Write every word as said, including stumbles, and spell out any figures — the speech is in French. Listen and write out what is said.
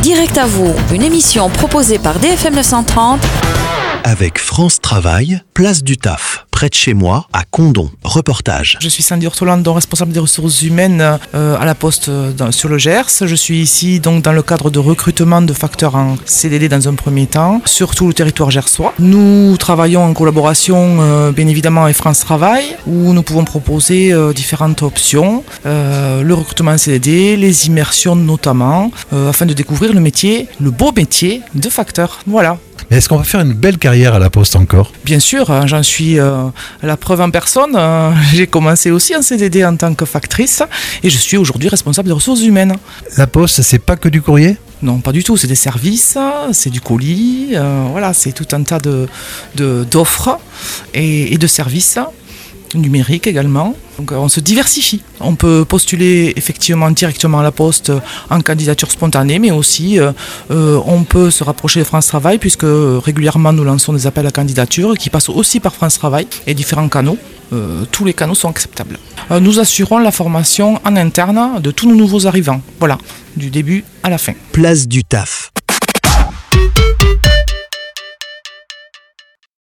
Direct à vous, une émission proposée par D F M neuf cent trente. Avec France Travail, place du Taf, près de chez moi, à Condom. Reportage. Je suis Sandy Ortolan, responsable des ressources humaines euh, à la Poste euh, dans, sur le Gers. Je suis ici donc dans le cadre de recrutement de facteurs en C D D dans un premier temps, sur tout le territoire gersois. Nous travaillons en collaboration euh, bien évidemment avec France Travail, où nous pouvons proposer euh, différentes options, euh, le recrutement en C D D, les immersions notamment, euh, afin de découvrir le métier, le beau métier de facteur. Voilà. Mais est-ce qu'on va faire une belle carrière à la Poste encore ? Bien sûr, hein, j'en suis euh, la preuve en personne. Euh, j'ai commencé aussi en C D D en tant que factrice et je suis aujourd'hui responsable des ressources humaines. La Poste, c'est pas que du courrier ? Non, pas du tout. C'est des services, c'est du colis, euh, voilà, c'est tout un tas de, de, d'offres et, et de services. Numérique également. Donc on se diversifie. On peut postuler effectivement directement à la Poste en candidature spontanée, mais aussi euh, euh, on peut se rapprocher de France Travail puisque régulièrement nous lançons des appels à candidature qui passent aussi par France Travail et différents canaux. Euh, tous les canaux sont acceptables. Euh, nous assurons la formation en interne de tous nos nouveaux arrivants. Voilà, du début à la fin. Place du Taf.